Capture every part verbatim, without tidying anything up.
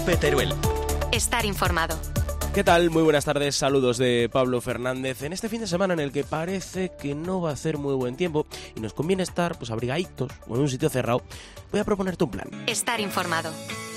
COPE Teruel. Estar informado. ¿Qué tal? Muy buenas tardes, saludos de Pablo Fernández. En este fin de semana en el que parece que no va a hacer muy buen tiempo y nos conviene estar pues abrigaditos o en un sitio cerrado, voy a proponerte un plan. Estar informado.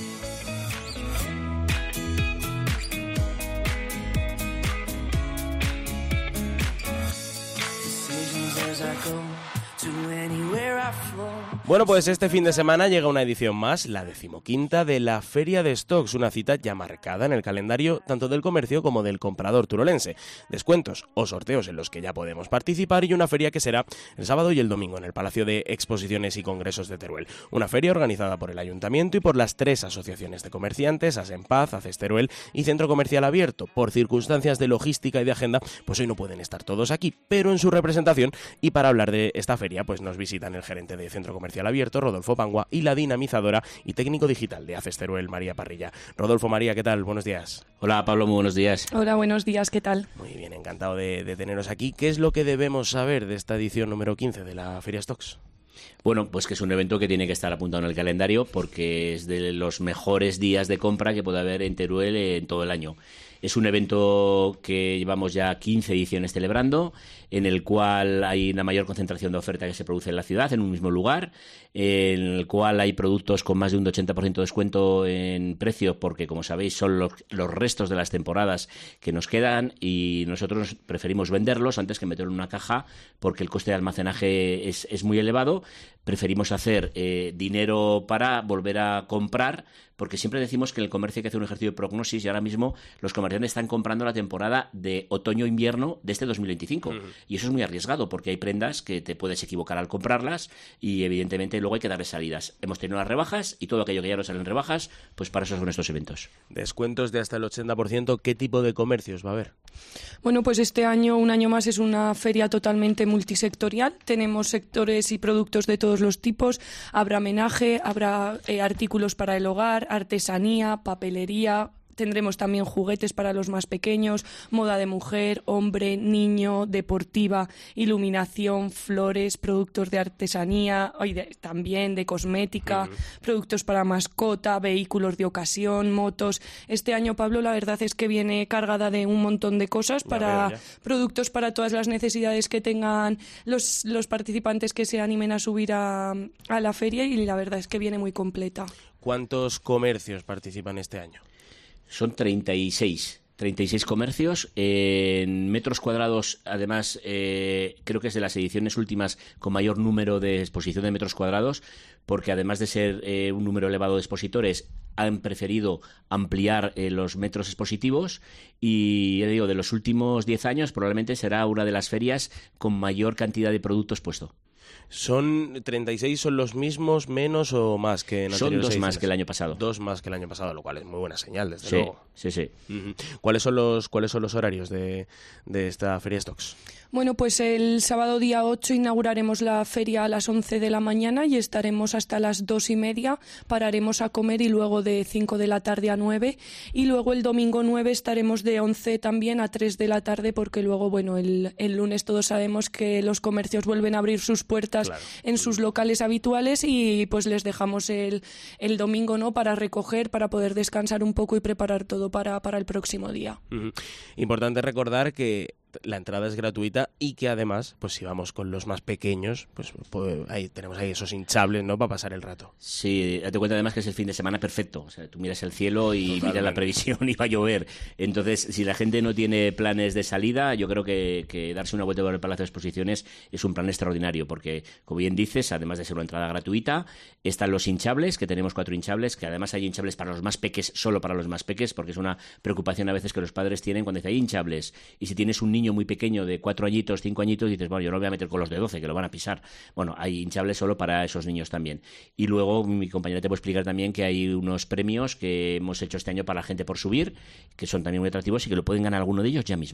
Bueno, pues este fin de semana llega una edición más, la decimoquinta de la Feria de Stocks, una cita ya marcada en el calendario tanto del comercio como del comprador turolense. Descuentos o sorteos en los que ya podemos participar y una feria que será el sábado y el domingo en el Palacio de Exposiciones y Congresos de Teruel. Una feria organizada por el Ayuntamiento y por las tres asociaciones de comerciantes, Asenpaz, Aces Teruel y Centro Comercial Abierto. Por circunstancias de logística y de agenda, pues hoy no pueden estar todos aquí, pero en su representación y para hablar de esta feria, pues nos visitan el gerente de Centro Comercial Abierto, Rodolfo Pangua, y la dinamizadora y técnico digital de Aces Teruel, María Parrilla. Rodolfo, María, ¿qué tal? Buenos días. Hola, Pablo, muy buenos días. Hola, buenos días, ¿qué tal? Muy bien, encantado de, de teneros aquí. ¿Qué es lo que debemos saber de esta edición número quince de la Feria Stocks? Bueno, pues que es un evento que tiene que estar apuntado en el calendario porque es de los mejores días de compra que puede haber en Teruel en todo el año. Es un evento que llevamos ya quince ediciones celebrando, en el cual hay una mayor concentración de oferta que se produce en la ciudad, en un mismo lugar, en el cual hay productos con más de un ochenta por ciento de descuento en precio, porque, como sabéis, son los, los restos de las temporadas que nos quedan y nosotros preferimos venderlos antes que meterlo en una caja porque el coste de almacenaje es, es muy elevado. Preferimos hacer eh, dinero para volver a comprar, porque siempre decimos que en el comercio hay que hacer un ejercicio de prognosis y ahora mismo los comerciantes están comprando la temporada de otoño-invierno de este dos mil veinticinco. Uh-huh. Y eso es muy arriesgado porque hay prendas que te puedes equivocar al comprarlas y evidentemente luego hay que darles salidas. Hemos tenido las rebajas y todo aquello que ya no salen rebajas, pues para eso son estos eventos. Descuentos de hasta el ochenta por ciento. ¿Qué tipo de comercios va a haber? Bueno, pues este año, un año más, es una feria totalmente multisectorial. Tenemos sectores y productos de todos los tipos. Habrá menaje, habrá eh, artículos para el hogar, artesanía, papelería. Tendremos también juguetes para los más pequeños, moda de mujer, hombre, niño, deportiva, iluminación, flores, productos de artesanía, y de, también de cosmética, uh-huh. productos para mascota, vehículos de ocasión, motos. Este año, Pablo, la verdad es que viene cargada de un montón de cosas para productos para todas las necesidades que tengan los, los participantes que se animen a subir a, a la feria, y la verdad es que viene muy completa. ¿Cuántos comercios participan este año? Son treinta y seis comercios, eh, en metros cuadrados, además eh, creo que es de las ediciones últimas con mayor número de exposición de metros cuadrados, porque además de ser eh, un número elevado de expositores, han preferido ampliar eh, los metros expositivos y, ya digo, de los últimos diez años probablemente será una de las ferias con mayor cantidad de productos puesto. ¿Son treinta y seis, son los mismos, menos o más que en Son dos ediciones? más que el año pasado. Dos más que el año pasado, lo cual es muy buena señal, desde sí, luego. Sí, sí. Uh-huh. ¿Cuáles son los cuáles son los horarios de, de esta Feria Stocks? Bueno, pues el sábado día ocho inauguraremos la feria a las once de la mañana y estaremos hasta las dos y media. Pararemos a comer y luego de cinco de la tarde a nueve. Y luego el domingo nueve estaremos de once también a tres de la tarde, porque luego, bueno, el, el lunes todos sabemos que los comercios vuelven a abrir sus puertas, claro, en sus locales habituales, y pues les dejamos el, el domingo, ¿no?, para recoger, para poder descansar un poco y preparar todo para, para el próximo día. Uh-huh. Importante recordar que la entrada es gratuita y que además, pues si vamos con los más pequeños, pues, pues ahí tenemos ahí esos hinchables, ¿no?, para pasar el rato. Sí, date cuenta además que es el fin de semana perfecto. O sea, tú miras el cielo y Totalmente. miras la previsión y va a llover. Entonces, si la gente no tiene planes de salida, yo creo que, que darse una vuelta por el Palacio de Exposiciones es un plan extraordinario, porque, como bien dices, además de ser una entrada gratuita, están los hinchables, que tenemos cuatro hinchables, que además hay hinchables para los más peques, solo para los más peques, porque es una preocupación a veces que los padres tienen cuando dicen hay hinchables, y si tienes un niño muy pequeño de cuatro añitos, cinco añitos, dices, bueno, yo no me voy a meter con los de doce, que lo van a pisar. Bueno, hay hinchables solo para esos niños también. Y luego mi compañera te puede explicar también que hay unos premios que hemos hecho este año para la gente por subir, que son también muy atractivos y que lo pueden ganar alguno de ellos ya mismo.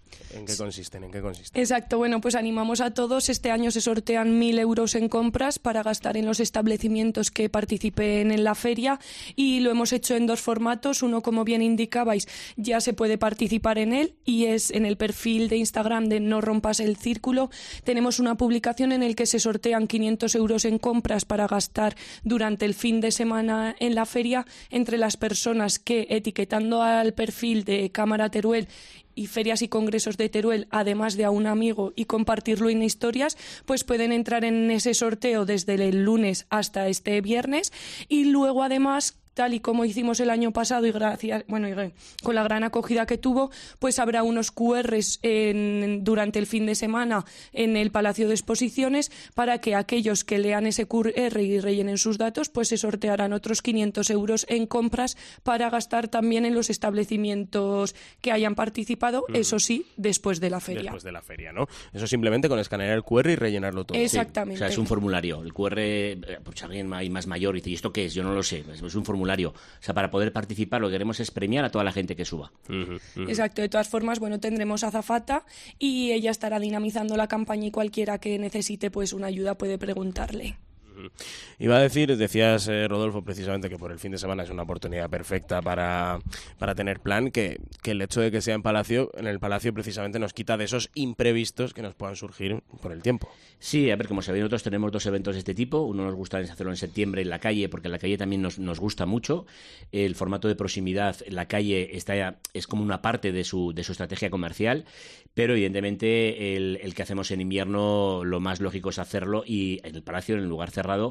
¿En qué consisten? ¿En qué consisten? Exacto, bueno, pues animamos a todos. Este año se sortean mil euros en compras para gastar en los establecimientos que participen en la feria y lo hemos hecho en dos formatos. Uno, como bien indicabais, ya se puede participar en él y es en el perfil de Instagram de No Rompas el Círculo. Tenemos una publicación en el que se sortean quinientos euros en compras para gastar durante el fin de semana en la feria entre las personas que, etiquetando al perfil de Cámara Teruel y Ferias y Congresos de Teruel, además de a un amigo y compartirlo en historias, pues pueden entrar en ese sorteo desde el lunes hasta este viernes y luego además, tal y como hicimos el año pasado y gracias, bueno, y con la gran acogida que tuvo, pues habrá unos cu erres en, durante el fin de semana en el Palacio de Exposiciones para que aquellos que lean ese cu erre y rellenen sus datos, pues se sortearán otros quinientos euros en compras para gastar también en los establecimientos que hayan participado, mm. eso sí, después de la feria. Después de la feria, ¿no? Eso simplemente con escanear el cu erre y rellenarlo todo. Exactamente. Sí. O sea, es un formulario. El cu erre, pues alguien hay más mayor y dice, ¿y esto qué es? Yo no lo sé. Es un formulario. O sea, para poder participar lo que queremos es premiar a toda la gente que suba. Uh-huh, uh-huh. Exacto. De todas formas, bueno, tendremos a azafata y ella estará dinamizando la campaña y cualquiera que necesite pues una ayuda puede preguntarle. Iba a decir, decías, eh, Rodolfo, precisamente que por el fin de semana es una oportunidad perfecta para, para tener plan, que, que el hecho de que sea en Palacio, en el Palacio precisamente nos quita de esos imprevistos que nos puedan surgir por el tiempo. Sí, a ver, como sabéis, nosotros tenemos dos eventos de este tipo. Uno nos gusta hacerlo en septiembre en la calle, porque en la calle también nos, nos gusta mucho. El formato de proximidad en la calle está, es como una parte de su, de su estrategia comercial, pero evidentemente el, el que hacemos en invierno lo más lógico es hacerlo y en el Palacio, en el lugar cerrado,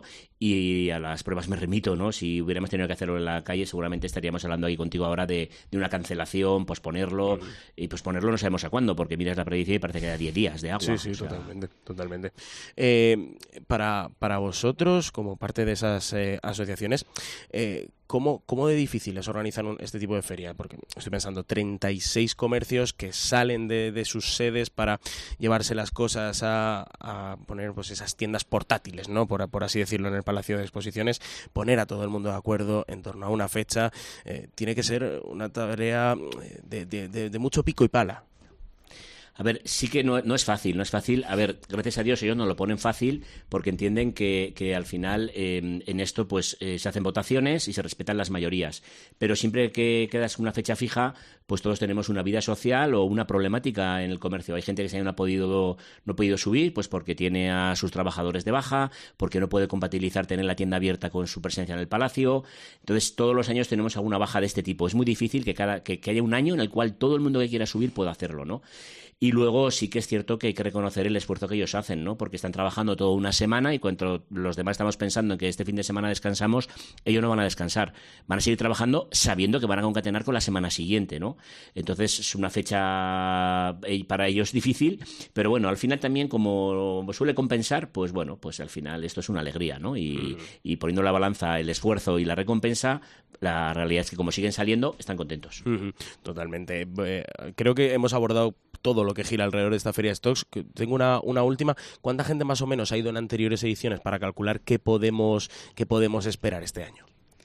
y a las pruebas me remito, ¿no? Si hubiéramos tenido que hacerlo en la calle, seguramente estaríamos hablando aquí contigo ahora de, de una cancelación, posponerlo, uh-huh. y posponerlo no sabemos a cuándo, porque miras la predicción y parece que da diez días de agua. Sí, sí, o sea... totalmente, totalmente. Eh, para, para vosotros, como parte de esas eh, asociaciones, eh, ¿cómo, ¿cómo de difícil es organizar un, este tipo de feria? Porque estoy pensando, treinta y seis comercios que salen de, de sus sedes para llevarse las cosas a, a poner pues esas tiendas portátiles, ¿no? Por, por así decirlo, en el Palacio de Exposiciones, poner a todo el mundo de acuerdo en torno a una fecha, eh, tiene que ser una tarea de, de, de, de mucho pico y pala. A ver, sí que no, no es fácil, no es fácil. A ver, gracias a Dios ellos nos lo ponen fácil porque entienden que, que al final eh, en esto pues eh, se hacen votaciones y se respetan las mayorías. Pero siempre que quedas una fecha fija, pues todos tenemos una vida social o una problemática en el comercio. Hay gente que se no ha podido, no ha podido subir pues porque tiene a sus trabajadores de baja, porque no puede compatibilizar tener la tienda abierta con su presencia en el Palacio. Entonces todos los años tenemos alguna baja de este tipo. Es muy difícil que, cada, que, que haya un año en el cual todo el mundo que quiera subir pueda hacerlo, ¿no? Y luego sí que es cierto que hay que reconocer el esfuerzo que ellos hacen, ¿no? Porque están trabajando toda una semana y cuando los demás estamos pensando en que este fin de semana descansamos, ellos no van a descansar. Van a seguir trabajando sabiendo que van a concatenar con la semana siguiente, ¿no? Entonces es una fecha para ellos difícil, pero bueno, al final también como suele compensar, pues bueno, pues al final esto es una alegría, ¿no? Y, mm. y poniendo la balanza el esfuerzo y la recompensa, la realidad es que como siguen saliendo, están contentos. Mm-hmm. Totalmente. Eh, creo que hemos abordado todo lo que gira alrededor de esta Feria Stocks. Tengo una, una última. ¿Cuánta gente más o menos ha ido en anteriores ediciones para calcular qué podemos, qué podemos esperar este año?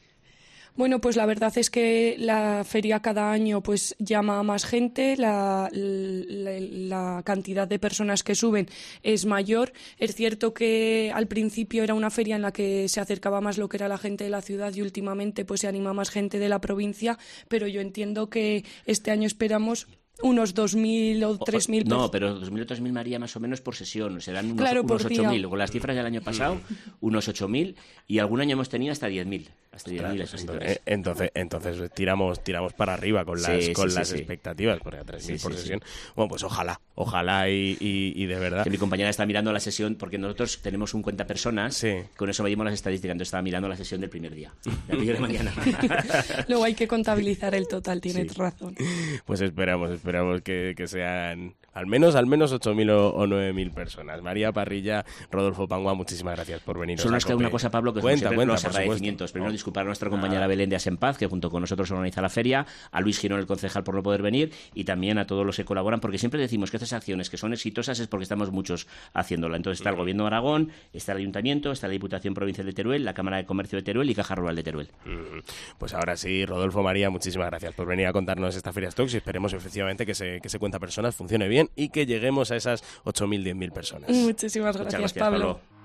Bueno, pues la verdad es que la feria cada año pues llama a más gente, la, la, la cantidad de personas que suben es mayor. Es cierto que al principio era una feria en la que se acercaba más lo que era la gente de la ciudad y últimamente pues se anima más gente de la provincia, pero yo entiendo que este año esperamos unos dos mil o tres mil. No, pero dos mil o tres mil María más o menos por sesión. Serán unos, claro, unos ocho mil. Con las cifras del año pasado, unos ocho mil. Y algún año hemos tenido hasta diez mil. Hasta diez mil entonces, entonces, entonces tiramos tiramos para arriba con las sí, con sí, las sí, expectativas, porque a tres mil sí, por sí, sesión. Sí. Bueno, pues ojalá, ojalá y, y, y de verdad. Que mi compañera está mirando la sesión, porque nosotros tenemos un cuenta personas, sí. Con eso medimos las estadísticas, entonces estaba mirando la sesión del primer día, la de mañana. Luego hay que contabilizar el total, tienes sí. razón. Pues esperamos, esperamos que, que sean al menos, al menos ocho mil o, o nueve mil personas. María Parrilla, Rodolfo Pangua, muchísimas gracias por venir. Solo nos queda una cosa, Pablo, que cuenta, siempre cuenta, los agradecimientos. Primero, no. disculpar a nuestra compañera Belén de Asenpaz, que junto con nosotros organiza la feria, a Luis Girón, el concejal, por no poder venir, y también a todos los que colaboran, porque siempre decimos que estas acciones que son exitosas es porque estamos muchos haciéndola. Entonces está el Gobierno de Aragón, está el Ayuntamiento, está la Diputación Provincial de Teruel, la Cámara de Comercio de Teruel y Caja Rural de Teruel. Pues ahora sí, Rodolfo, María, muchísimas gracias por venir a contarnos esta Feria Stocks y esperemos efectivamente que se, que se cuenta personas funcione bien y que lleguemos a esas ocho mil, diez mil personas. Muchísimas gracias, Muchas gracias, Pablo. Pablo.